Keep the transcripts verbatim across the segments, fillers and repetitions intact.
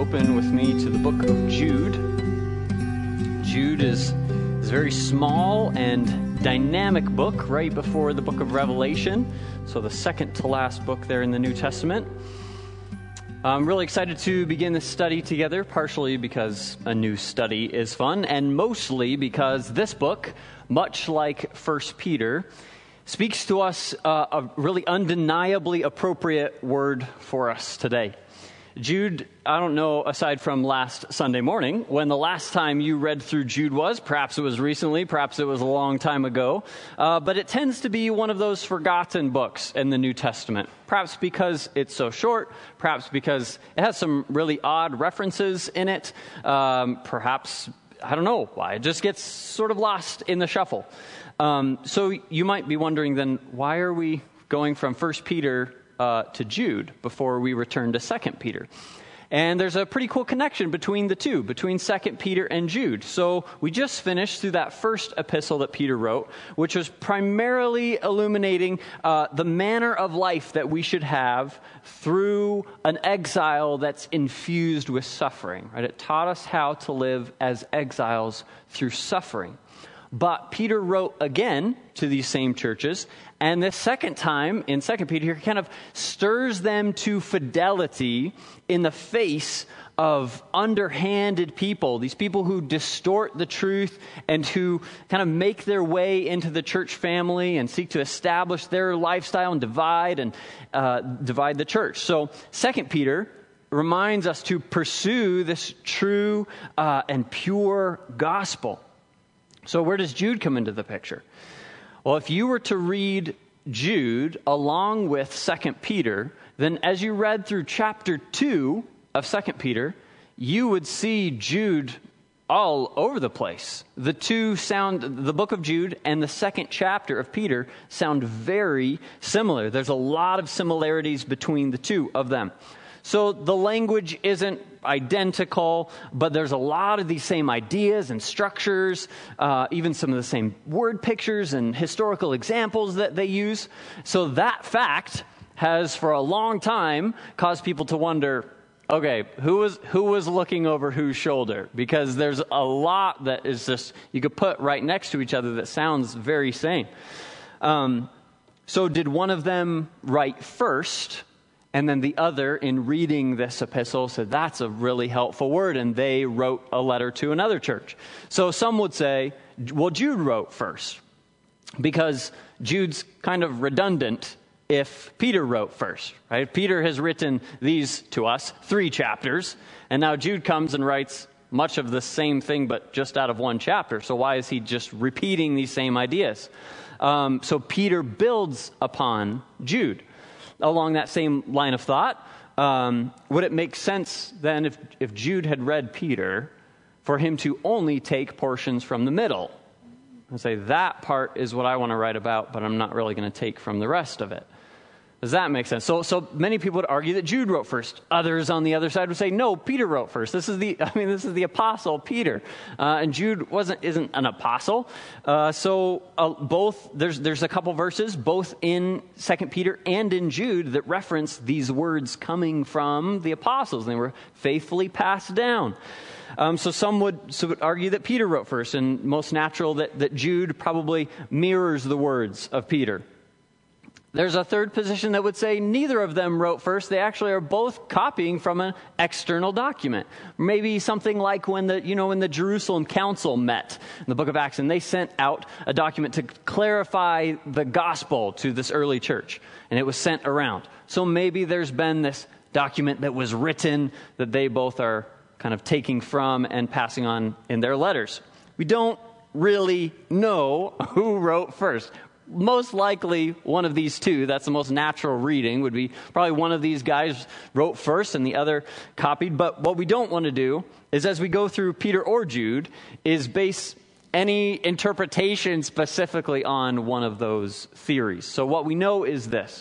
open with me to the book of Jude. Jude is, is a very small and dynamic book right before the book of Revelation, so the second to last book there in the New Testament. I'm really excited to begin this study together, partially because a new study is fun, and mostly because this book, much like First Peter, speaks to us uh, a really undeniably appropriate word for us today. Jude, I don't know, aside from last Sunday morning, when the last time you read through Jude was. Perhaps it was recently, perhaps it was a long time ago. Uh, but it tends to be one of those forgotten books in the New Testament. Perhaps because it's so short, perhaps because it has some really odd references in it. Um, perhaps, I don't know why, it just gets sort of lost in the shuffle. Um, so you might be wondering then, why are we going from First Peter uh, to Jude before we return to Second Peter? And there's a pretty cool connection between the two, between Second Peter and Jude. So we just finished through that first epistle that Peter wrote, which was primarily illuminating uh, the manner of life that we should have through an exile that's infused with suffering. Right? It taught us how to live as exiles through suffering. But Peter wrote again to these same churches, and this second time in Second Peter, he kind of stirs them to fidelity in the face of underhanded people, these people who distort the truth and who kind of make their way into the church family and seek to establish their lifestyle and divide and uh, divide the church. So Second Peter reminds us to pursue this true uh, and pure gospel. So where does Jude come into the picture? Well, if you were to read Jude along with Second Peter, then as you read through chapter two of Second Peter, you would see Jude all over the place. The two sound, the book of Jude and the second chapter of Peter sound very similar. There's a lot of similarities between the two of them. So the language isn't identical, but there's a lot of these same ideas and structures, uh, even some of the same word pictures and historical examples that they use. So that fact has, for a long time, caused people to wonder, okay, who was who was looking over whose shoulder? Because there's a lot that is just, you could put right next to each other that sounds very same. Um, so did one of them write first? And then the other, in reading this epistle, said, that's a really helpful word. And they wrote a letter to another church. So some would say, well, Jude wrote first. Because Jude's kind of redundant if Peter wrote first, right? Peter has written these to us, three chapters. And now Jude comes and writes much of the same thing, but just out of one chapter. So why is he just repeating these same ideas? Um, so Peter builds upon Jude. Along that same line of thought, um, would it make sense then if, if Jude had read Peter for him to only take portions from the middle? And say, that part is what I want to write about, but I'm not really going to take from the rest of it. Does that make sense? So so many people would argue that Jude wrote first. Others on the other side would say, no, Peter wrote first. This is the, I mean, this is the apostle Peter. Uh, and Jude wasn't, isn't an apostle. Uh, so uh, both, there's there's a couple verses, both in Second Peter and in Jude, that reference these words coming from the apostles. And they were faithfully passed down. Um, so some would, so would argue that Peter wrote first, and most natural that, that Jude probably mirrors the words of Peter. There's a third position that would say neither of them wrote first. They actually are both copying from an external document. Maybe something like when the, you know, when the Jerusalem Council met in the book of Acts, and they sent out a document to clarify the gospel to this early church, and it was sent around. So maybe there's been this document that was written that they both are kind of taking from and passing on in their letters. We don't really know who wrote first. Most likely one of these two, that's the most natural reading, would be probably one of these guys wrote first and the other copied. But what we don't want to do is, as we go through Peter or Jude, is base any interpretation specifically on one of those theories. So what we know is this,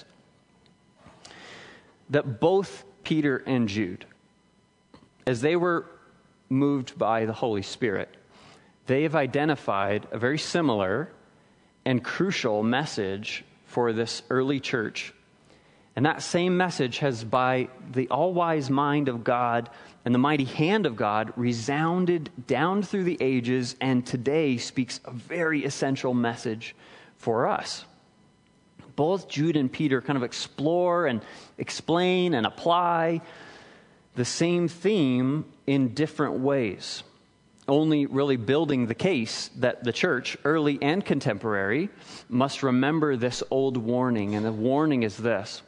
that both Peter and Jude, as they were moved by the Holy Spirit, they have identified a very similar and crucial message for this early church. And that same message has, by the all-wise mind of God and the mighty hand of God, resounded down through the ages, and today speaks a very essential message for us. Both Jude and Peter kind of explore and explain and apply the same theme in different ways, only really building the case that the church, early and contemporary, must remember this old warning. And the warning is this: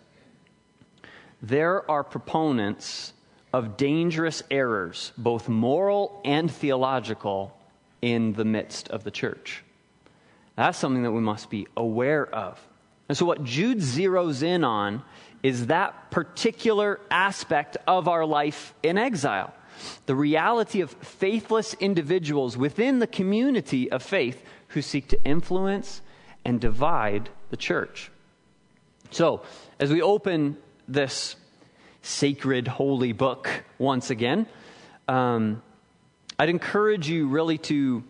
there are proponents of dangerous errors, both moral and theological, in the midst of the church. That's something that we must be aware of. And so what Jude zeroes in on is that particular aspect of our life in exile. The reality of faithless individuals within the community of faith who seek to influence and divide the church. So, as we open this sacred, holy book once again, um, I'd encourage you really to,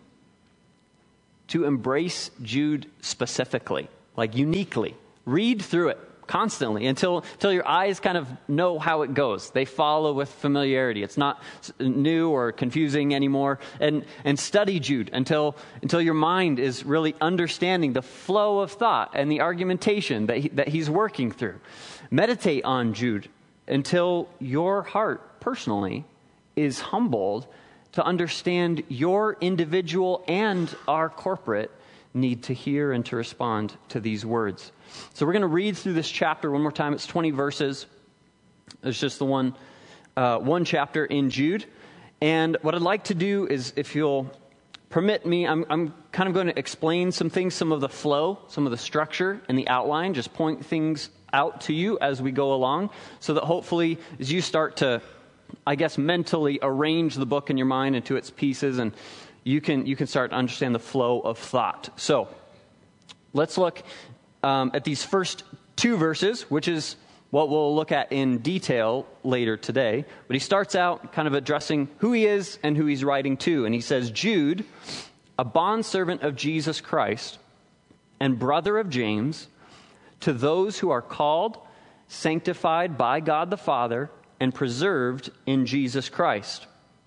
to embrace Jude specifically, like uniquely. Read through it constantly until, until your eyes kind of know how it goes. They follow with familiarity. It's not new or confusing anymore. And, and study Jude until, until your mind is really understanding the flow of thought and the argumentation that, he, that he's working through. Meditate on Jude until your heart personally is humbled to understand your individual and our corporate need to hear and to respond to these words. So we're going to read through this chapter one more time. It's twenty verses. It's just the one, uh, one chapter in Jude. And what I'd like to do is, if you'll permit me, I'm, I'm kind of going to explain some things, some of the flow, some of the structure and the outline, just point things out to you as we go along, so that hopefully as you start to, I guess, mentally arrange the book in your mind into its pieces, and you can you can start to understand the flow of thought. So let's look um, at these first two verses, which is what we'll look at in detail later today. But he starts out kind of addressing who he is and who he's writing to. And he says, Jude, a bondservant of Jesus Christ and brother of James, to those who are called, sanctified by God the Father, and preserved in Jesus Christ.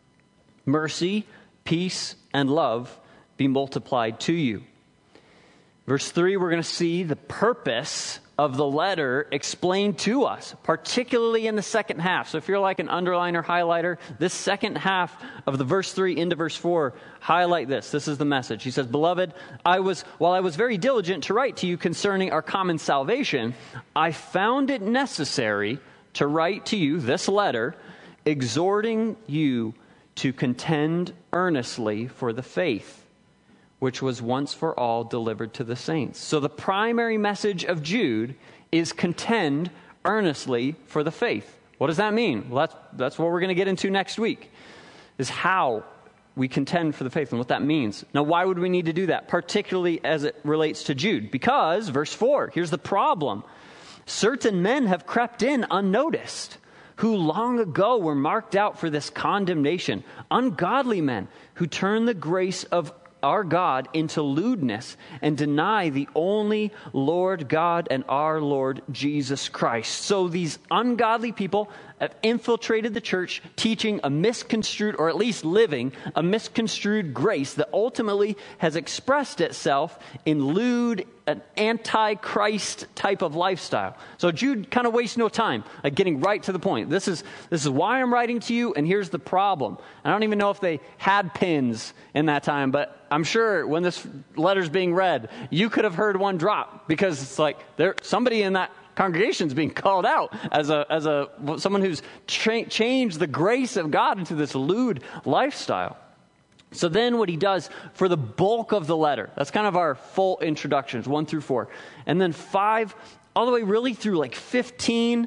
Mercy, peace, and love be multiplied to you. Verse three, we're going to see the purpose of the letter explained to us, particularly in the second half. So if you're like an underliner, highlighter, this second half of the verse three into verse four, highlight this. This is the message. He says, Beloved, I was while I was very diligent to write to you concerning our common salvation, I found it necessary to write to you this letter, exhorting you to contend earnestly for the faith which was once for all delivered to the saints. So the primary message of Jude is contend earnestly for the faith. What does that mean? Well, that's, that's what we're going to get into next week, is how we contend for the faith and what that means. Now, why would we need to do that, particularly as it relates to Jude? Because, verse four, here's the problem. Certain men have crept in unnoticed, who long ago were marked out for this condemnation, ungodly men who turn the grace of our God into lewdness and deny the only Lord God and our Lord Jesus Christ. So these ungodly people have infiltrated the church, teaching a misconstrued, or at least living a misconstrued grace that ultimately has expressed itself in lewd, an anti-Christ type of lifestyle. So Jude kind of wastes no time, like getting right to the point. This is this is why I'm writing to you, and here's the problem. I don't even know if they had pins in that time, but I'm sure when this letter's being read, you could have heard one drop, because it's like there somebody in that congregation's being called out as a as a someone who's tra- changed the grace of God into this lewd lifestyle. So then what he does for the bulk of the letter, that's kind of our full introductions, one through four. And then five, all the way really through like fifteen,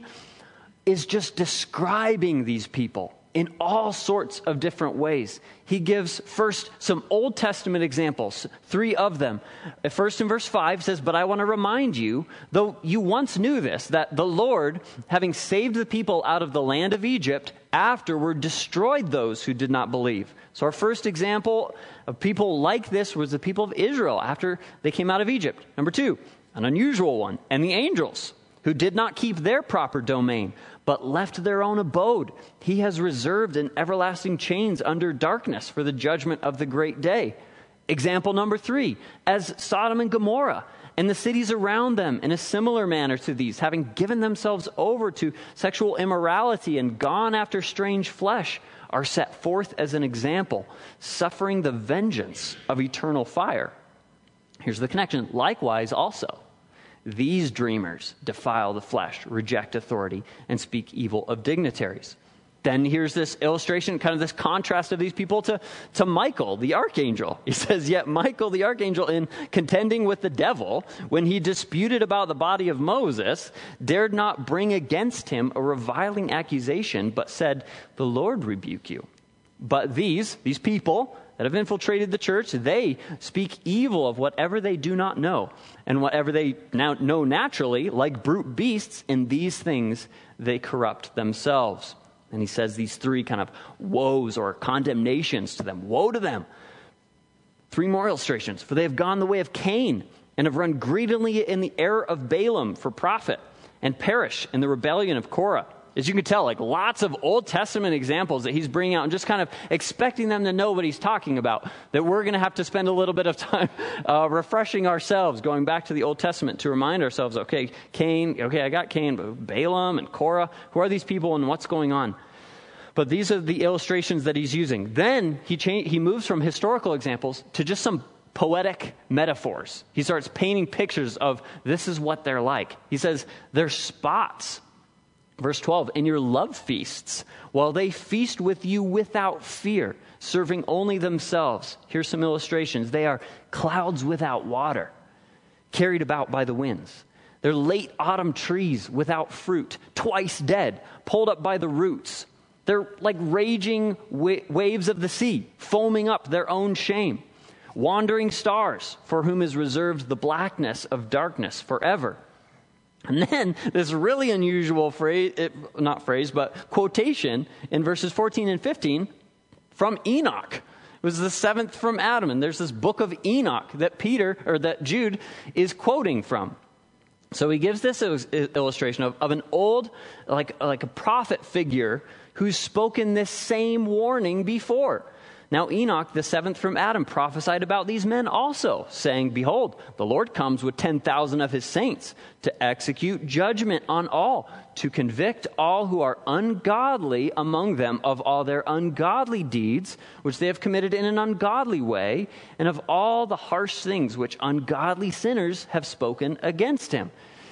is just describing these people in all sorts of different ways. He gives first some Old Testament examples, three of them. First in verse five says, But I want to remind you, though you once knew this, that the Lord, having saved the people out of the land of Egypt, afterward destroyed those who did not believe. So our first example of people like this was the people of Israel after they came out of Egypt. Number two, an unusual one, and the angels who did not keep their proper domain, but left their own abode. He has reserved in everlasting chains under darkness for the judgment of the great day. Example number three, as Sodom and Gomorrah and the cities around them in a similar manner to these, having given themselves over to sexual immorality and gone after strange flesh, are set forth as an example, suffering the vengeance of eternal fire. Here's the connection. Likewise also, these dreamers defile the flesh, reject authority, and speak evil of dignitaries. Then here's this illustration, kind of this contrast of these people to, to Michael, the archangel. He says, yet Michael, the archangel, in contending with the devil, when he disputed about the body of Moses, dared not bring against him a reviling accusation, but said, the Lord rebuke you. But these, these people that have infiltrated the church, they speak evil of whatever they do not know, and whatever they now know naturally, like brute beasts, in these things they corrupt themselves. And he says these three kind of woes or condemnations to them. Woe to them. Three more illustrations. For they have gone the way of Cain and have run greedily in the error of Balaam for profit and perish in the rebellion of Korah. As you can tell, like lots of Old Testament examples that he's bringing out and just kind of expecting them to know what he's talking about, that we're going to have to spend a little bit of time uh, refreshing ourselves, going back to the Old Testament to remind ourselves, okay, Cain, okay, I got Cain, but Balaam and Korah, who are these people and what's going on? But these are the illustrations that he's using. Then he cha- he moves from historical examples to just some poetic metaphors. He starts painting pictures of this is what they're like. He says, they're spots. Verse twelve, in your love feasts, while they feast with you without fear, serving only themselves. Here's some illustrations. They are clouds without water, carried about by the winds. They're late autumn trees without fruit, twice dead, pulled up by the roots. They're like raging wa- waves of the sea, foaming up their own shame. Wandering stars, for whom is reserved the blackness of darkness forever. And then this really unusual phrase, it, not phrase, but quotation in verses fourteen and fifteen from Enoch. It was the seventh from Adam. And there's this book of Enoch that Peter, or that Jude is quoting from. So he gives this illustration of, of an old, like, like a prophet figure who's spoken this same warning before. Now Enoch, the seventh from Adam, prophesied about these men also, saying, behold, the Lord comes with ten thousand of his saints to execute judgment on all, to convict all who are ungodly among them of all their ungodly deeds, which they have committed in an ungodly way, and of all the harsh things which ungodly sinners have spoken against him.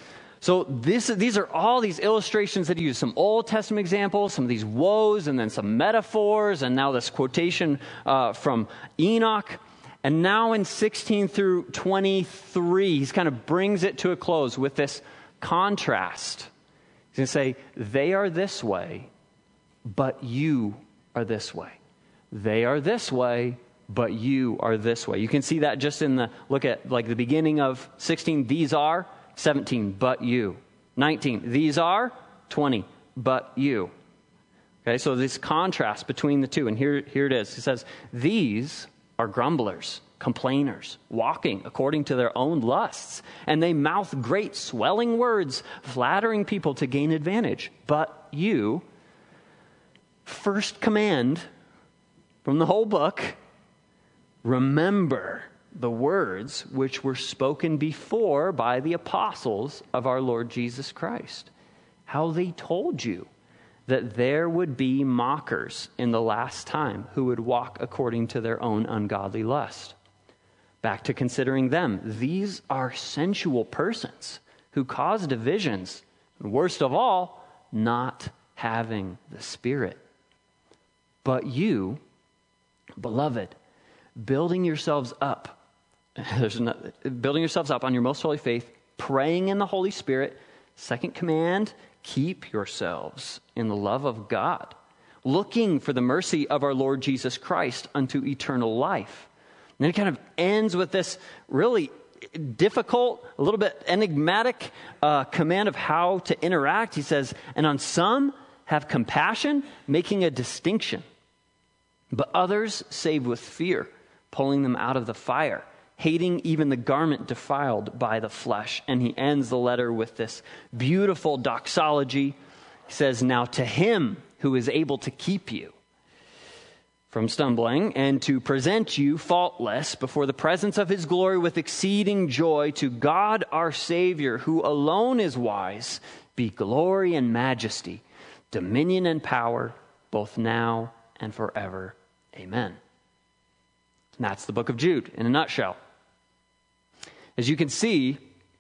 So this, these are all these illustrations that he used. Some Old Testament examples, some of these woes, and then some metaphors, and now this quotation uh, from Enoch. And now in sixteen through twenty-three, he kind of brings it to a close with this contrast. He's going to say, they are this way, but you are this way. They are this way, but you are this way. You can see that just in the, look at like the beginning of sixteen, these are. seventeen, but you. nineteen, these are. twenty, but you. Okay, so this contrast between the two, and here, here it is. It says, these are grumblers, complainers, walking according to their own lusts, and they mouth great swelling words, flattering people to gain advantage. But you, first command from the whole book, remember the words which were spoken before by the apostles of our Lord Jesus Christ, how they told you that there would be mockers in the last time who would walk according to their own ungodly lust. Back to considering them. These are sensual persons who cause divisions, and worst of all, not having the Spirit. But you, beloved, building yourselves up, There's not, building yourselves up on your most holy faith, praying in the Holy Spirit. Second command, keep yourselves in the love of God, looking for the mercy of our Lord Jesus Christ unto eternal life. And then it kind of ends with this really difficult, a little bit enigmatic uh, command of how to interact. He says, and on some have compassion, making a distinction, but others save with fear, pulling them out of the fire. hating even the garment defiled by the flesh. And he ends the letter with this beautiful doxology. He says, now to him who is able to keep you from stumbling and to present you faultless before the presence of his glory with exceeding joy, to God our Savior, who alone is wise, be glory and majesty, dominion and power, both now and forever. Amen. And that's the book of Jude in a nutshell. As you can see,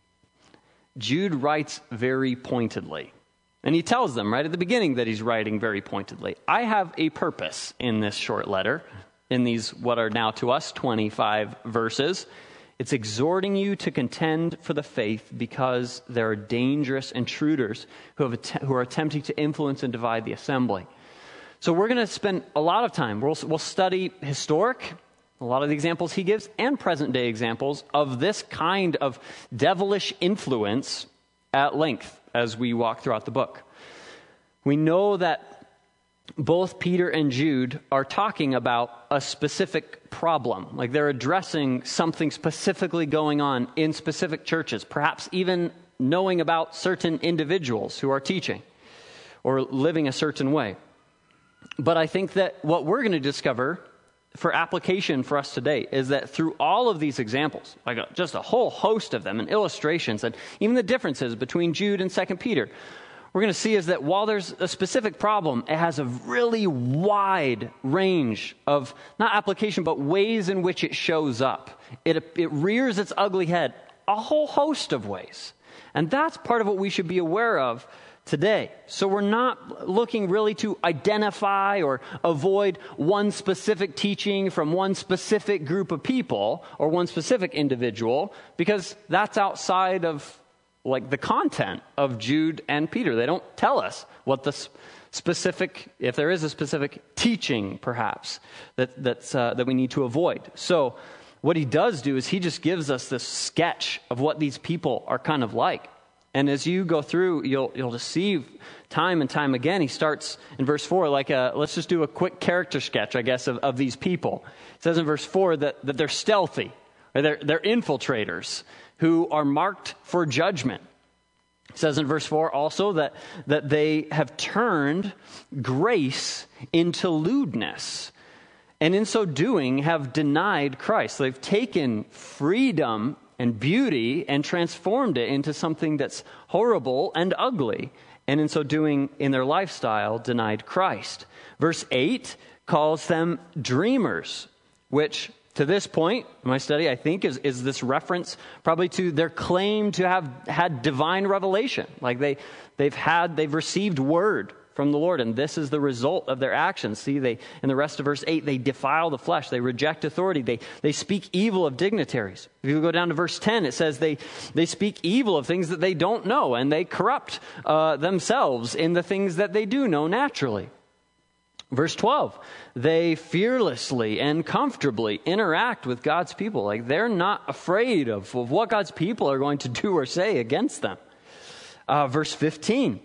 Jude writes very pointedly. And he tells them right at the beginning that he's writing very pointedly. I have a purpose in this short letter, in these what are now to us twenty-five verses. It's exhorting you to contend for the faith because there are dangerous intruders who, have att- who are attempting to influence and divide the assembly. So we're going to spend a lot of time. We'll, we'll study historic, a lot of the examples he gives, and present-day examples of this kind of devilish influence at length as we walk throughout the book. We know that both Peter and Jude are talking about a specific problem. Like they're addressing something specifically going on in specific churches, perhaps even knowing about certain individuals who are teaching or living a certain way. But I think that what we're going to discover for application for us today is that through all of these examples, like a, just a whole host of them and illustrations and even the differences between Jude and Second Peter, we're going to see is that while there's a specific problem, it has a really wide range of, not application, but ways in which it shows up. It, it rears its ugly head a whole host of ways. And that's part of what we should be aware of today. So we're not looking really to identify or avoid one specific teaching from one specific group of people or one specific individual, because that's outside of like the content of Jude and Peter. They don't tell us what the specific, if there is a specific teaching perhaps that that's uh, that we need to avoid. So what he does do is he just gives us this sketch of what these people are kind of like. And as you go through, you'll you'll just see time and time again, he starts in verse four, like a, let's just do a quick character sketch, I guess, of, of these people. It says in verse four that, that they're stealthy, or they're, they're infiltrators who are marked for judgment. It says in verse four also that, that they have turned grace into lewdness, and in so doing have denied Christ. They've taken freedom and beauty and transformed it into something that's horrible and ugly, and in so doing, in their lifestyle, denied Christ. Verse eight calls them dreamers, which to this point in my study, I think, is, is this reference probably to their claim to have had divine revelation. Like they, they've had, they've received word from the Lord, and this is the result of their actions. See, they in the rest of verse eight, they defile the flesh, they reject authority, they they speak evil of dignitaries. If you go down to verse ten, it says they they speak evil of things that they don't know, and they corrupt uh, themselves in the things that they do know naturally. Verse twelve, they fearlessly and comfortably interact with God's people. Like they're not afraid of, of what God's people are going to do or say against them. Uh, verse fifteen,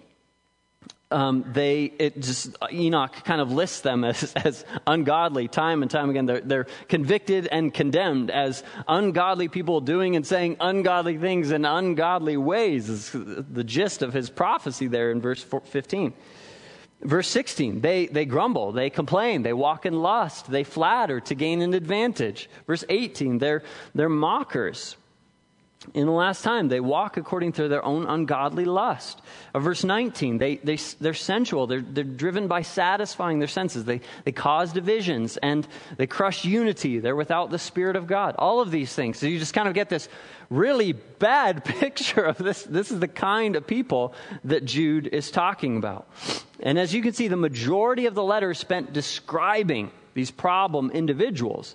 Um, they, it just, Enoch kind of lists them as, as ungodly time and time again. They're, they're convicted and condemned as ungodly people doing and saying ungodly things in ungodly ways, is the gist of his prophecy there in verse fifteen. Verse sixteen, they, they grumble, they complain, they walk in lust, they flatter to gain an advantage. Verse eighteen, they're, they're mockers. In the last time, they walk according to their own ungodly lust. Uh, verse nineteen, they, they, they're sensual. They're, they're driven by satisfying their senses. They, they cause divisions and they crush unity. They're without the Spirit of God. All of these things. So you just kind of get this really bad picture of this. This is the kind of people that Jude is talking about. And as you can see, the majority of the letter is spent describing these problem individuals,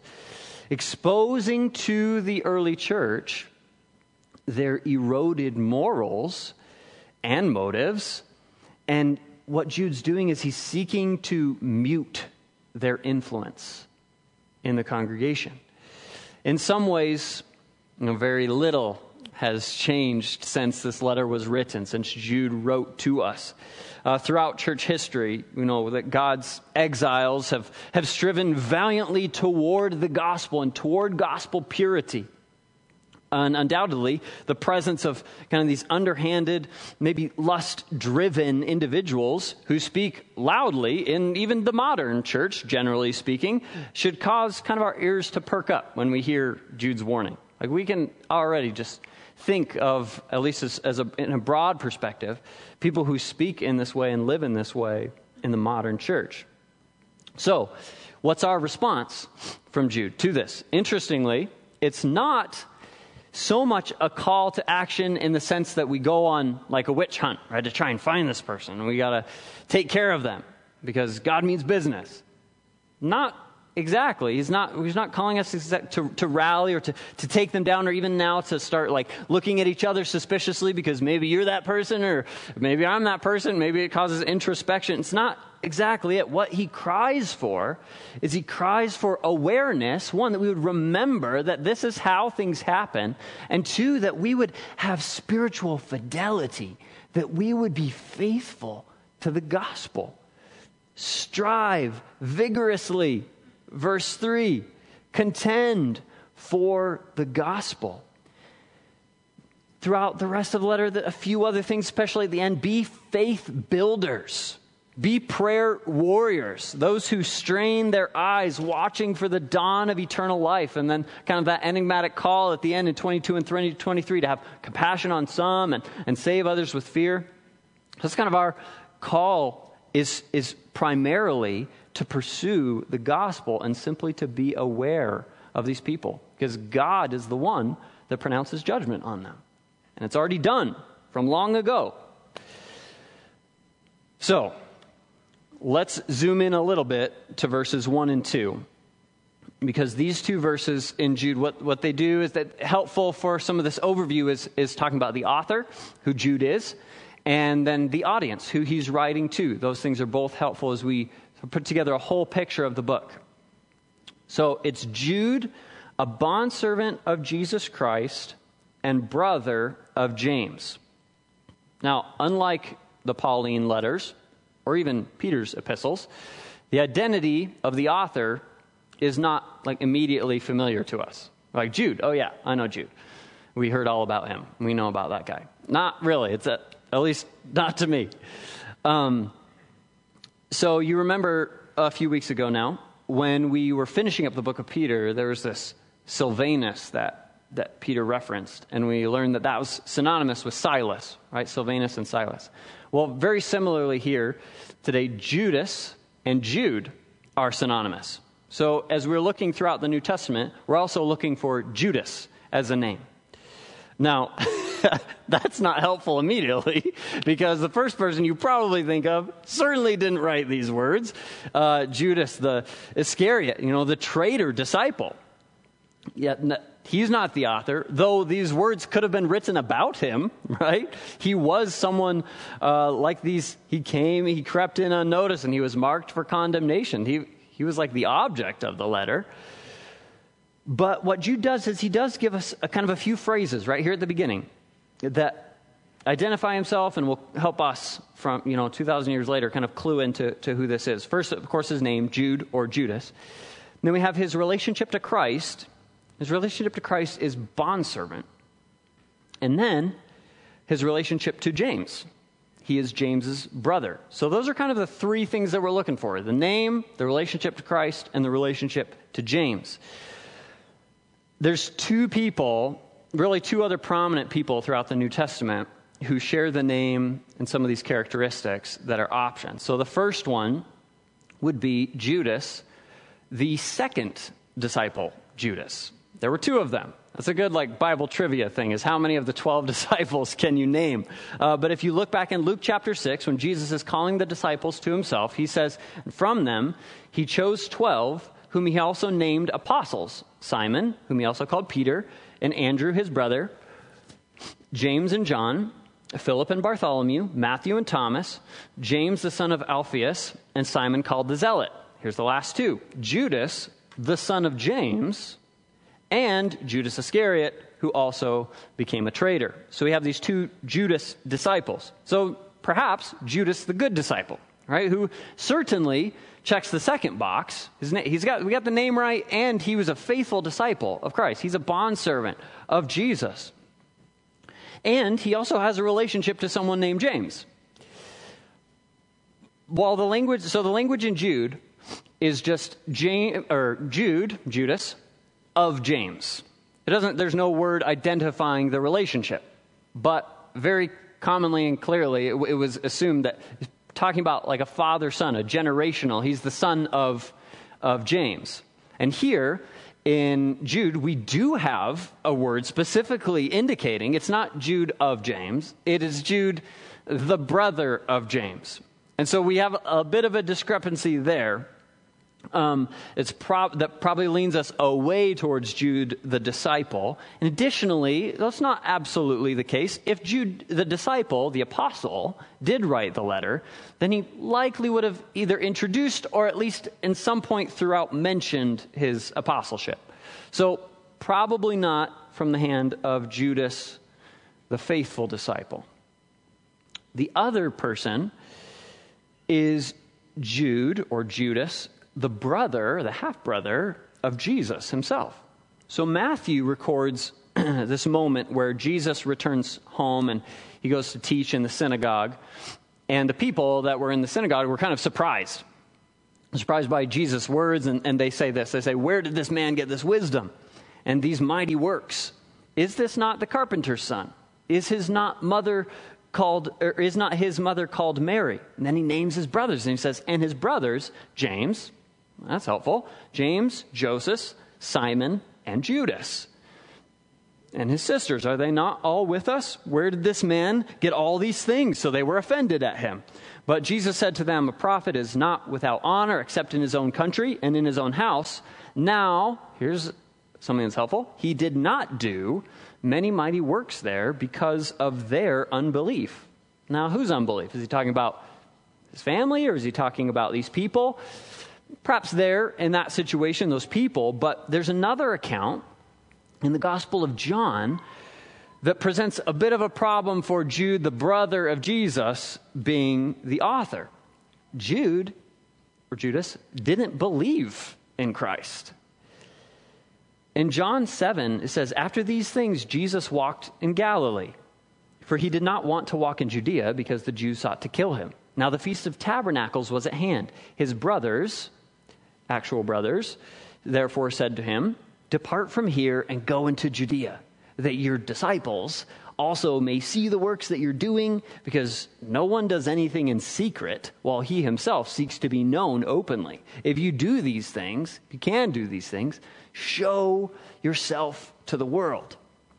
exposing to the early church their eroded morals and motives. And what Jude's doing is he's seeking to mute their influence in the congregation. In some ways, you know, very little has changed since this letter was written, since Jude wrote to us. Uh, throughout church history, you know, that God's exiles have, have striven valiantly toward the gospel and toward gospel purity. And undoubtedly, the presence of kind of these underhanded, maybe lust-driven individuals who speak loudly in even the modern church, generally speaking, should cause kind of our ears to perk up when we hear Jude's warning. Like we can already just think of, at least as, as a, in a broad perspective, people who speak in this way and live in this way in the modern church. So, what's our response from Jude to this? Interestingly, it's not so much a call to action in the sense that we go on like a witch hunt, right, to try and find this person. And we got to take care of them because God means business. Not exactly. He's not, he's not calling us to, to rally or to, to take them down, or even now to start like looking at each other suspiciously because maybe you're that person or maybe I'm that person. Maybe it causes introspection. It's not exactly it. What he cries for is he cries for awareness, one, that we would remember that this is how things happen, and two, that we would have spiritual fidelity, that we would be faithful to the gospel. Strive vigorously, verse three, contend for the gospel. Throughout the rest of the letter, a few other things, especially at the end, be faith builders. Be prayer warriors, those who strain their eyes watching for the dawn of eternal life. And then kind of that enigmatic call at the end in twenty-two and twenty-three to have compassion on some and, and save others with fear. That's kind of our call is, is primarily to pursue the gospel and simply to be aware of these people. Because God is the one that pronounces judgment on them. And it's already done from long ago. So, let's zoom in a little bit to verses one and two. Because these two verses in Jude, what, what they do is that helpful for some of this overview is, is talking about the author, who Jude is, and then the audience, who he's writing to. Those things are both helpful as we put together a whole picture of the book. So it's Jude, a bondservant of Jesus Christ and brother of James. Now, unlike the Pauline letters, or even Peter's epistles, the identity of the author is not like immediately familiar to us. Like Jude, oh yeah, I know Jude. We heard all about him. We know about that guy. Not really. It's a, at least not to me. Um, so you remember a few weeks ago now, when we were finishing up the book of Peter, there was this Silvanus that, that Peter referenced, and we learned that that was synonymous with Silas, right? Silvanus and Silas. Well, very similarly here today, Judas and Jude are synonymous. So as we're looking throughout the New Testament, we're also looking for Judas as a name. Now, that's not helpful immediately, because the first person you probably think of certainly didn't write these words. Uh, Judas, the Iscariot, you know, the traitor disciple. Yet he's not the author, though these words could have been written about him, right? He was someone uh, like these. He came, he crept in unnoticed, and he was marked for condemnation. He he was like the object of the letter. But what Jude does is he does give us a kind of a few phrases right here at the beginning that identify himself and will help us from, you know, two thousand years later kind of clue into to who this is. First, of course, his name, Jude or Judas. And then we have his relationship to Christ. His relationship to Christ is bondservant. And then his relationship to James. He is James's brother. So those are kind of the three things that we're looking for. The name, the relationship to Christ, and the relationship to James. There's two people, really two other prominent people throughout the New Testament who share the name and some of these characteristics that are options. So the first one would be Judas, the second disciple, Judas. There were two of them. That's a good like Bible trivia thing, is how many of the twelve disciples can you name? Uh, but if you look back in Luke chapter six, when Jesus is calling the disciples to himself, he says, from them he chose twelve, whom he also named apostles. Simon, whom he also called Peter, and Andrew his brother, James and John, Philip and Bartholomew, Matthew and Thomas, James the son of Alphaeus, and Simon called the Zealot. Here's the last two. Judas, the son of James, and Judas Iscariot, who also became a traitor. So we have these two Judas disciples. So perhaps Judas the good disciple. right? Who certainly checks the second box. His name, he's got, we got the name right, and he was a faithful disciple of Christ. He's a bondservant of Jesus. And he also has a relationship to someone named James. While the language, so the language in Jude is just James, or Jude, Judas, of James. It doesn't, there's no word identifying the relationship. But very commonly and clearly, it, it was assumed that he's talking about like a father-son, a generational. He's the son of, of James. And here in Jude, we do have a word specifically indicating it's not Jude of James. It is Jude, the brother of James. And so we have a bit of a discrepancy there. Um, it's prob- that probably leans us away towards Jude the disciple. And additionally, that's not absolutely the case. If Jude the disciple, the apostle, did write the letter, then he likely would have either introduced or at least in some point throughout mentioned his apostleship. So probably not from the hand of Judas, the faithful disciple. The other person is Jude or Judas, the brother, the half-brother of Jesus himself. So Matthew records this moment where Jesus returns home and he goes to teach in the synagogue. And the people that were in the synagogue were kind of surprised. Surprised by Jesus' words, and, and they say this. They say, "Where did this man get this wisdom and these mighty works? Is this not the carpenter's son? Is his not mother called, or is not his mother called Mary?" And then he names his brothers, and he says, "And his brothers, James," that's helpful, "James, Joseph, Simon, and Judas. And his sisters, are they not all with us? Where did this man get all these things?" So they were offended at him. But Jesus said to them, "A prophet is not without honor except in his own country and in his own house. Now," here's something that's helpful, "he did not do many mighty works there because of their unbelief." Now, whose unbelief? Is he talking about his family, or is he talking about these people? Perhaps there in that situation, those people, but there's another account in the Gospel of John that presents a bit of a problem for Jude, the brother of Jesus, being the author. Jude, or Judas, didn't believe in Christ. In John seven, it says, "After these things, Jesus walked in Galilee, for he did not want to walk in Judea because the Jews sought to kill him. Now the Feast of Tabernacles was at hand. His brothers," actual brothers, "therefore said to him, 'Depart from here and go into Judea, that your disciples also may see the works that you're doing, because no one does anything in secret while he himself seeks to be known openly. If you do these things, if you can do these things, show yourself to the world.'"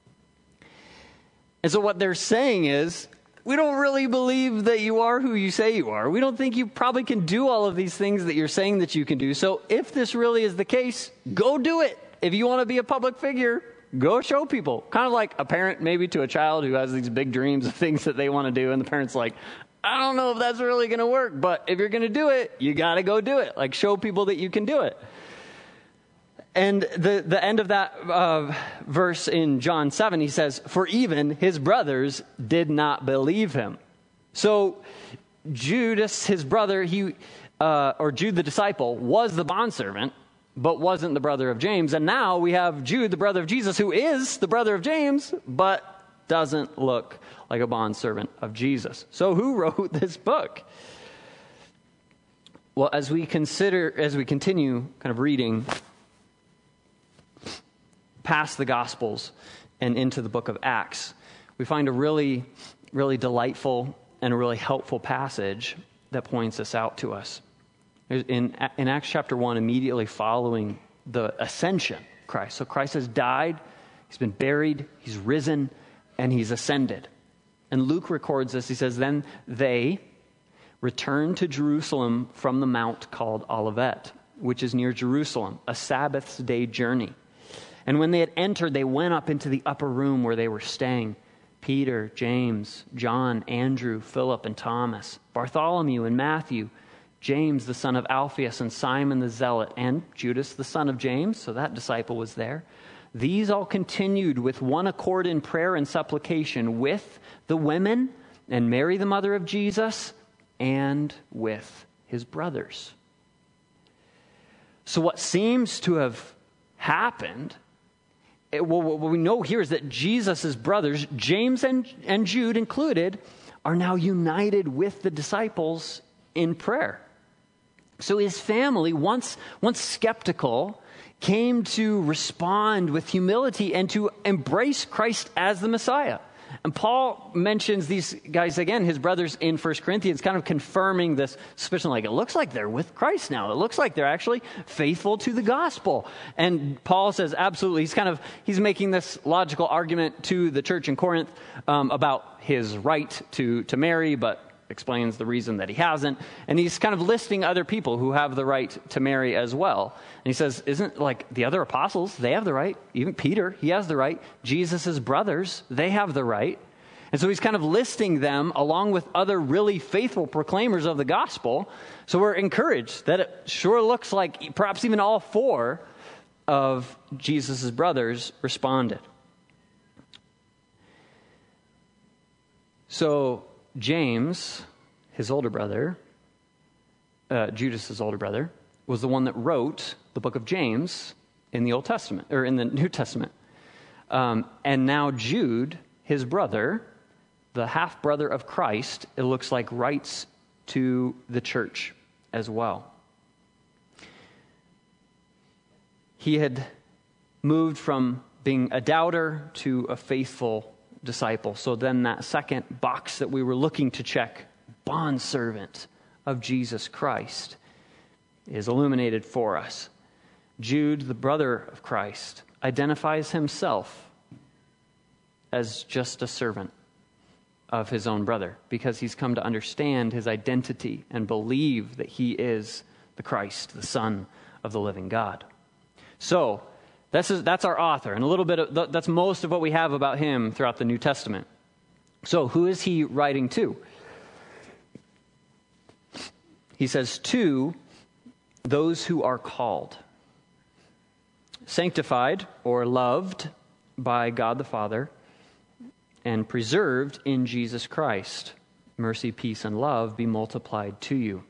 And so what they're saying is, we don't really believe that you are who you say you are. We don't think you probably can do all of these things that you're saying that you can do. So if this really is the case, go do it. If you want to be a public figure, go show people. Kind of like a parent maybe to a child who has these big dreams of things that they want to do, and the parent's like, "I don't know if that's really going to work, but if you're going to do it, you got to go do it." Like, show people that you can do it. And the, the end of that uh, verse in John seven, he says, "For even his brothers did not believe him." So Judas, his brother, he uh, or Jude the disciple, was the bondservant, but wasn't the brother of James. And now we have Jude, the brother of Jesus, who is the brother of James, but doesn't look like a bondservant of Jesus. So who wrote this book? Well, as we consider, as we continue kind of reading past the Gospels and into the book of Acts, we find a really, really delightful and a really helpful passage that points this out to us. In, in Acts chapter one, immediately following the ascension of Christ. So Christ has died, he's been buried, he's risen, and he's ascended. And Luke records this. He says, "Then they returned to Jerusalem from the mount called Olivet, which is near Jerusalem, a Sabbath's day journey. And when they had entered, they went up into the upper room where they were staying. Peter, James, John, Andrew, Philip, and Thomas, Bartholomew and Matthew, James, the son of Alphaeus, and Simon the Zealot, and Judas, the son of James," so that disciple was there. "These all continued with one accord in prayer and supplication with the women and Mary, the mother of Jesus, and with his brothers. So what seems to have happened, it, well, what we know here is that Jesus' brothers, James and, and Jude included, are now united with the disciples in prayer. So his family, once, once skeptical, came to respond with humility and to embrace Christ as the Messiah. And Paul mentions these guys again, his brothers, in First Corinthians, kind of confirming this suspicion, like it looks like they're with Christ now. It looks like they're actually faithful to the gospel. And Paul says, absolutely, he's kind of, he's making this logical argument to the church in Corinth um, about his right to, to marry, but explains the reason that he hasn't. And he's kind of listing other people who have the right to marry as well. And he says, isn't like the other apostles, they have the right. Even Peter, he has the right. Jesus' brothers, they have the right. And so he's kind of listing them along with other really faithful proclaimers of the gospel. So we're encouraged that it sure looks like perhaps even all four of Jesus' brothers responded. So James, his older brother, uh, Judas' older brother, was the one that wrote the book of James in the Old Testament, or in the New Testament. Um, and now Jude, his brother, the half-brother of Christ, it looks like writes to the church as well. He had moved from being a doubter to a faithful disciple. So then that second box that we were looking to check, bondservant of Jesus Christ, is illuminated for us. Jude, the brother of Christ, identifies himself as just a servant of his own brother because he's come to understand his identity and believe that he is the Christ, the Son of the living God. So, This is, that's our author, and a little bit of, that's most of what we have about him throughout the New Testament. So who is he writing to? He says, to those who are called, sanctified or loved by God the Father, and preserved in Jesus Christ. Mercy, peace, and love be multiplied to you.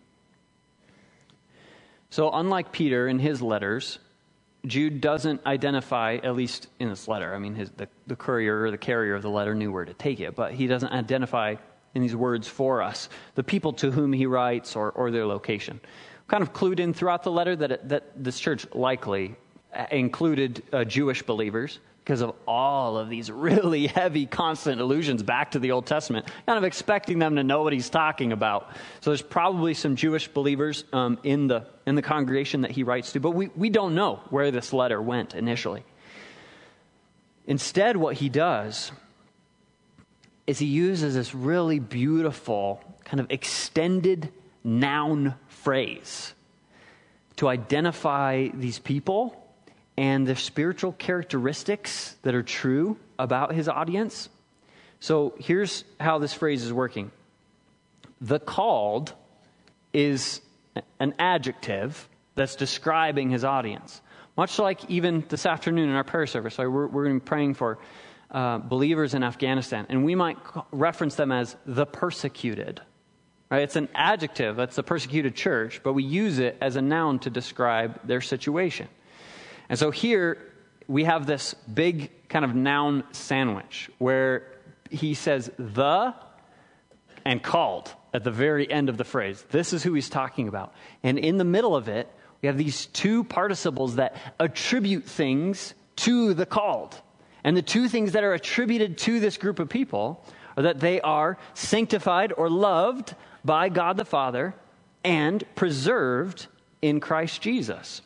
So unlike Peter in his letters, Jude doesn't identify, at least in this letter, I mean, his, the, the courier or the carrier of the letter knew where to take it, but he doesn't identify in these words for us the people to whom he writes or, or their location. Kind of clued in throughout the letter that, it, that this church likely included uh, Jewish believers because of all of these really heavy constant allusions back to the Old Testament, kind of expecting them to know what he's talking about. So there's probably some Jewish believers um, in the in the congregation that he writes to, but we, we don't know where this letter went initially. Instead, what he does is he uses this really beautiful kind of extended noun phrase to identify these people and the spiritual characteristics that are true about his audience. So here's how this phrase is working. The called is an adjective that's describing his audience. Much like even this afternoon in our prayer service, so we're, we're going to be praying for uh, believers in Afghanistan, and we might reference them as the persecuted. Right? It's an adjective, that's the persecuted church, but we use it as a noun to describe their situation. And so here we have this big kind of noun sandwich where he says the and called at the very end of the phrase. This is who he's talking about. And in the middle of it, we have these two participles that attribute things to the called. And the two things that are attributed to this group of people are that they are sanctified or loved by God the Father and preserved in Christ Jesus.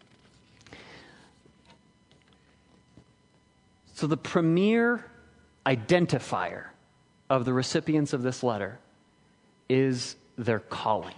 So the premier identifier of the recipients of this letter is their calling.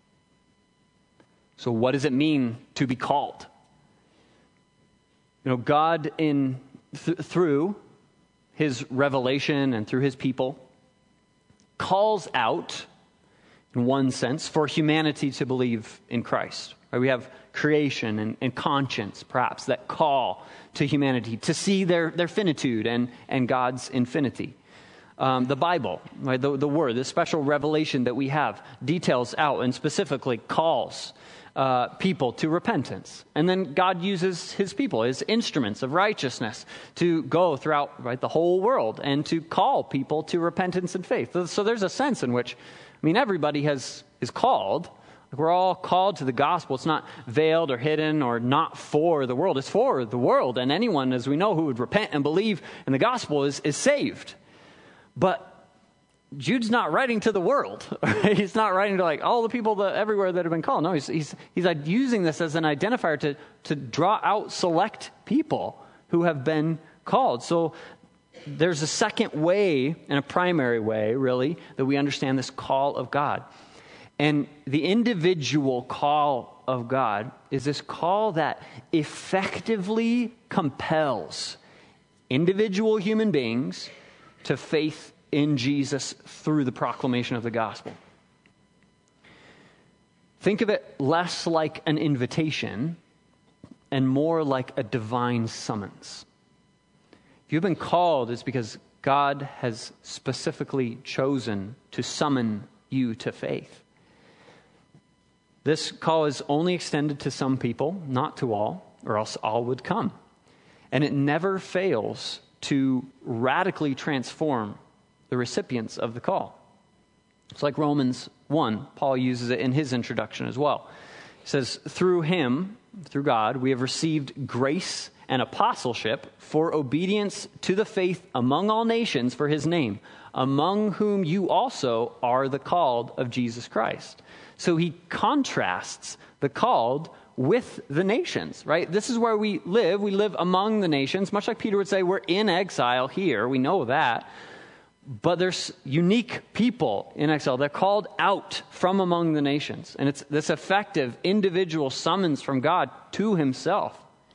So what does it mean to be called? You know, God in th- through his revelation and through his people calls out, in one sense, for humanity to believe in Christ. Right? We have creation and, and conscience, perhaps, that call to humanity to see their, their finitude and, and God's infinity. Um, the Bible, right, the, the Word, the special revelation that we have, details out and specifically calls uh, people to repentance. And then God uses his people, his instruments of righteousness, to go throughout right, the whole world and to call people to repentance and faith. So there's a sense in which, I mean, everybody has is called. We're all called to the gospel. It's not veiled or hidden or not for the world. It's for the world. And anyone, as we know, who would repent and believe in the gospel is, is saved. But Jude's not writing to the world. Right? He's not writing to like all the people that everywhere that have been called. No, he's he's he's using this as an identifier to to draw out select people who have been called. So there's a second way and a primary way, really, that we understand this call of God. And the individual call of God is this call that effectively compels individual human beings to faith in Jesus through the proclamation of the gospel. Think of it less like an invitation and more like a divine summons. If you've been called, it's because God has specifically chosen to summon you to faith. This call is only extended to some people, not to all, or else all would come. And it never fails to radically transform the recipients of the call. It's like Romans one. Paul uses it in his introduction as well. He says, through him, through God, we have received grace and apostleship for obedience to the faith among all nations for his name, among whom you also are the called of Jesus Christ. So he contrasts the called with the nations, right? This is where we live. We live among the nations. Much like Peter would say, we're in exile here. We know that. But there's unique people in exile. They're called out from among the nations. And it's this effective individual summons from God to himself.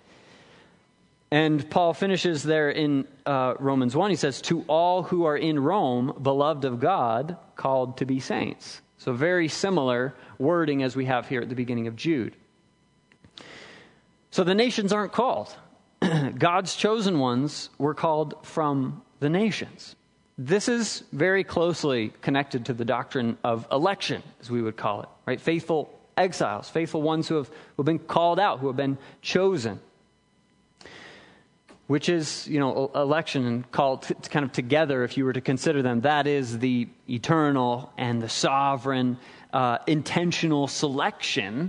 And Paul finishes there in uh, Romans one. He says, to all who are in Rome, beloved of God, called to be saints. So very similar wording as we have here at the beginning of Jude. So the nations aren't called. God's chosen ones were called from the nations. This is very closely connected to the doctrine of election, as we would call it, right? Faithful exiles, faithful ones who have, who have been called out, who have been chosen. Which is, you know, election and called t- kind of together, if you were to consider them. That is the eternal and the sovereign, uh, intentional selection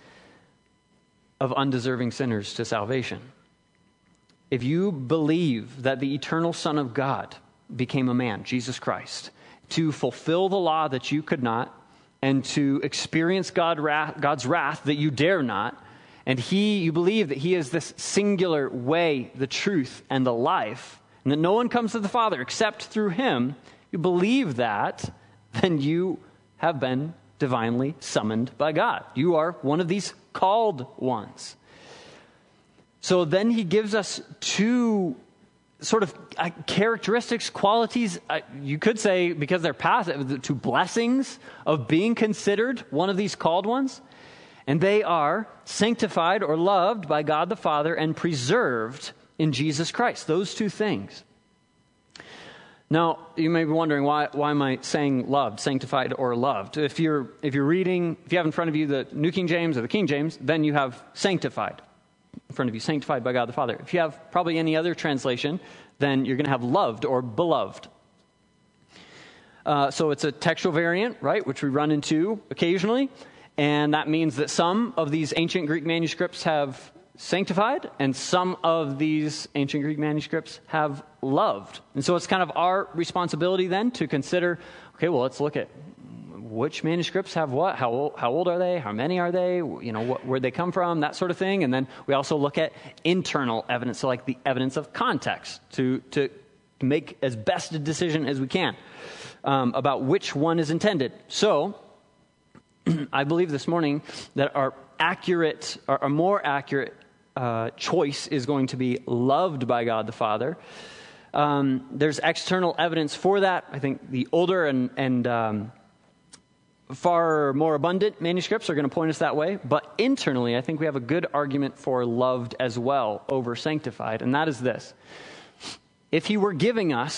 of undeserving sinners to salvation. If you believe that the eternal Son of God became a man, Jesus Christ, to fulfill the law that you could not, and to experience God wrath, God's wrath that you dare not, and he, you believe that he is this singular way, the truth, and the life, and that no one comes to the Father except through him, you believe that, then you have been divinely summoned by God. You are one of these called ones. So then he gives us two sort of uh, characteristics, qualities, uh, you could say, because they're passive, two blessings of being considered one of these called ones. And they are sanctified or loved by God the Father and preserved in Jesus Christ. Those two things. Now, you may be wondering, why why am I saying loved, sanctified, or loved? If you're if you're reading, if you have in front of you the New King James or the King James, then you have sanctified in front of you, sanctified by God the Father. If you have probably any other translation, then you're going to have loved or beloved. Uh, so it's a textual variant, right, which we run into occasionally. And that means that some of these ancient Greek manuscripts have sanctified, and some of these ancient Greek manuscripts have loved. And so it's kind of our responsibility then to consider, okay, well, let's look at which manuscripts have what, how old, how old are they, how many are they, you know, what, where'd they come from, that sort of thing. And then we also look at internal evidence, so like the evidence of context, to, to make as best a decision as we can um, about which one is intended. So I believe this morning that our accurate, our, our more accurate uh, choice is going to be loved by God the Father. Um, there's external evidence for that. I think the older and, and um, far more abundant manuscripts are going to point us that way. But internally, I think we have a good argument for loved as well over sanctified. And that is this. If he were giving us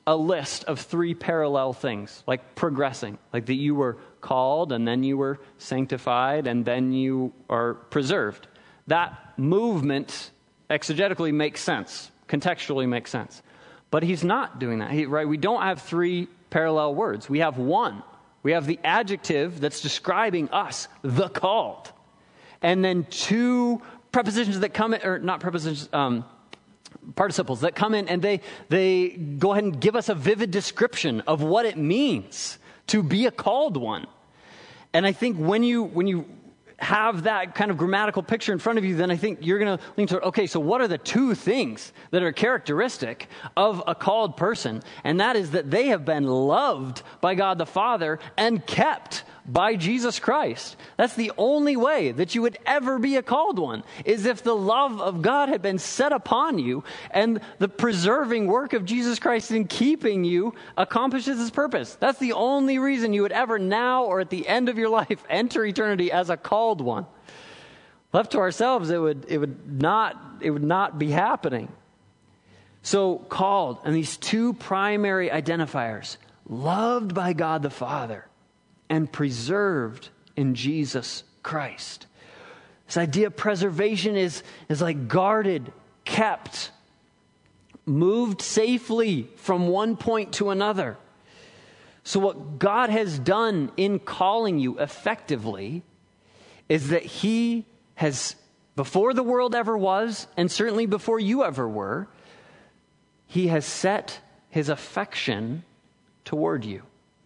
a list of three parallel things, like progressing, like that you were called and then you were sanctified and then you are preserved. That movement exegetically makes sense, contextually makes sense. But he's not doing that, he, right? We don't have three parallel words. We have one. We have the adjective that's describing us, the called. And then two prepositions that come in, or not prepositions, um, participles that come in and they they go ahead and give us a vivid description of what it means to be a called one. And I think when you when you have that kind of grammatical picture in front of you, then I think you're going to lean toward, okay, so what are the two things that are characteristic of a called person? And that is that they have been loved by God the Father and kept by Jesus Christ. That's the only way that you would ever be a called one, is if the love of God had been set upon you and the preserving work of Jesus Christ in keeping you accomplishes its purpose. That's the only reason you would ever now or at the end of your life enter eternity as a called one. Left to ourselves, it would it would not it would not be happening. So called, and these two primary identifiers, loved by God the Father and preserved in Jesus Christ. This idea of preservation is, is like guarded, kept, moved safely from one point to another. So what God has done in calling you effectively is that he has, before the world ever was, and certainly before you ever were, he has set his affection toward you.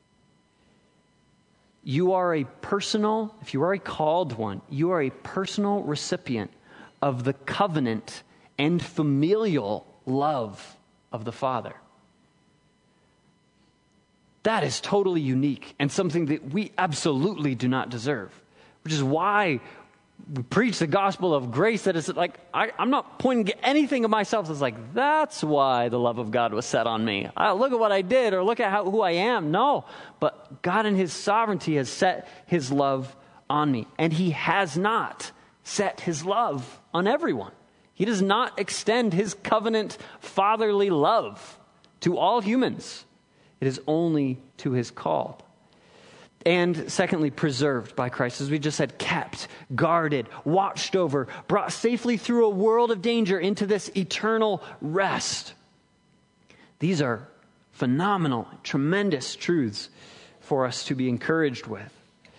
You are a personal, if you are a called one, you are a personal recipient of the covenant and familial love of the Father. That is totally unique and something that we absolutely do not deserve, which is why we preach the gospel of grace, that is like, I, I'm not pointing to anything of myself that's like, that's why the love of God was set on me. I, look at what I did, or look at how, who I am. No, but God in his sovereignty has set his love on me. And he has not set his love on everyone. He does not extend his covenant fatherly love to all humans. It is only to his called. And secondly, preserved by Christ, as we just said, kept, guarded, watched over, brought safely through a world of danger into this eternal rest. These are phenomenal, tremendous truths for us to be encouraged with.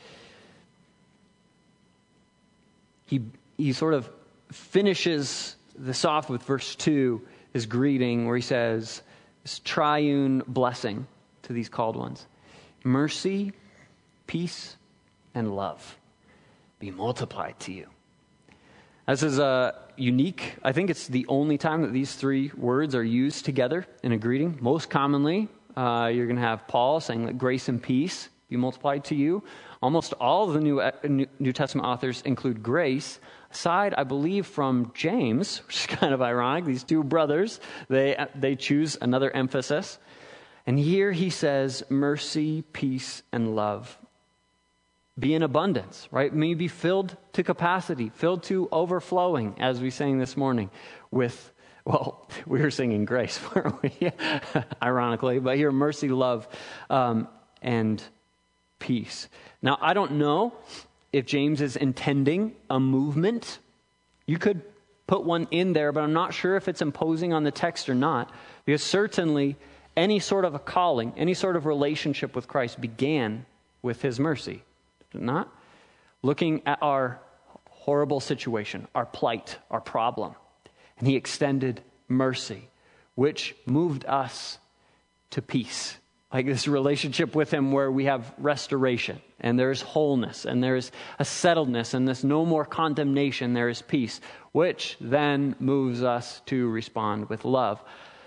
He, he sort of finishes this off with verse two, his greeting, where he says, this triune blessing to these called ones. Mercy, peace, and love be multiplied to you. This is a unique, I think it's the only time that these three words are used together in a greeting. Most commonly, uh, you're going to have Paul saying that grace and peace be multiplied to you. Almost all of the New, New Testament authors include grace, aside, I believe, from James, which is kind of ironic. These two brothers, they they choose another emphasis. And here he says mercy, peace, and love be in abundance, right? May be filled to capacity, filled to overflowing, as we sang this morning with, well, we were singing grace, weren't we? Ironically, but here mercy, love, um, and peace. Now, I don't know if James is intending a movement. You could put one in there, but I'm not sure if it's imposing on the text or not, because certainly any sort of a calling, any sort of relationship with Christ began with his mercy. Not looking at our horrible situation, our plight, our problem. And he extended mercy, which moved us to peace. Like this relationship with him where we have restoration and there's wholeness and there's a settledness and there's no more condemnation, there is peace, which then moves us to respond with love.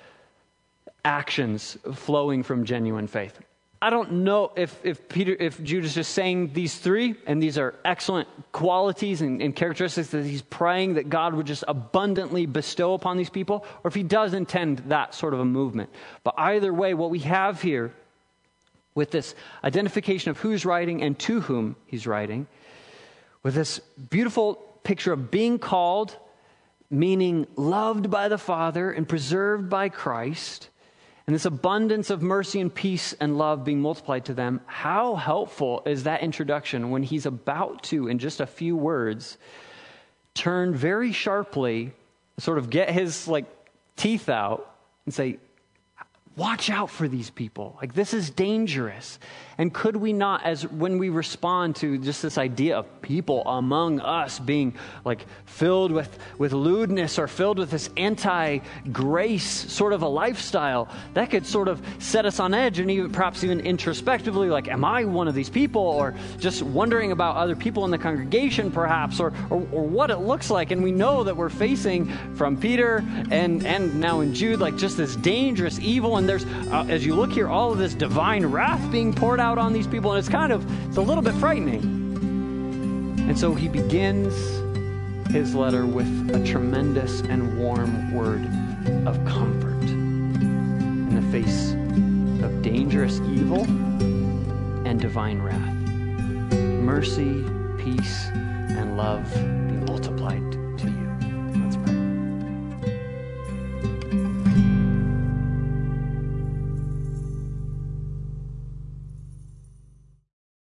Actions flowing from genuine faith. I don't know if, if Peter, if Jude is just saying these three, and these are excellent qualities and, and characteristics that he's praying that God would just abundantly bestow upon these people, or if he does intend that sort of a movement. But either way, what we have here with this identification of who's writing and to whom he's writing, with this beautiful picture of being called, meaning loved by the Father and preserved by Christ, and this abundance of mercy and peace and love being multiplied to them, how helpful is that introduction when he's about to, in just a few words, turn very sharply, sort of get his like teeth out and say, watch out for these people. Like, this is dangerous. And could we not, as when we respond to just this idea of people among us being like filled with, with lewdness or filled with this anti-grace sort of a lifestyle, that could sort of set us on edge, and even perhaps even introspectively, like, am I one of these people? Or just wondering about other people in the congregation perhaps, or, or, or what it looks like. And we know that we're facing from Peter and, and now in Jude, like just this dangerous evil. And there's, uh, as you look here, all of this divine wrath being poured out on these people, and it's kind of, it's a little bit frightening. And so he begins his letter with a tremendous and warm word of comfort in the face of dangerous evil and divine wrath. Mercy, peace, and love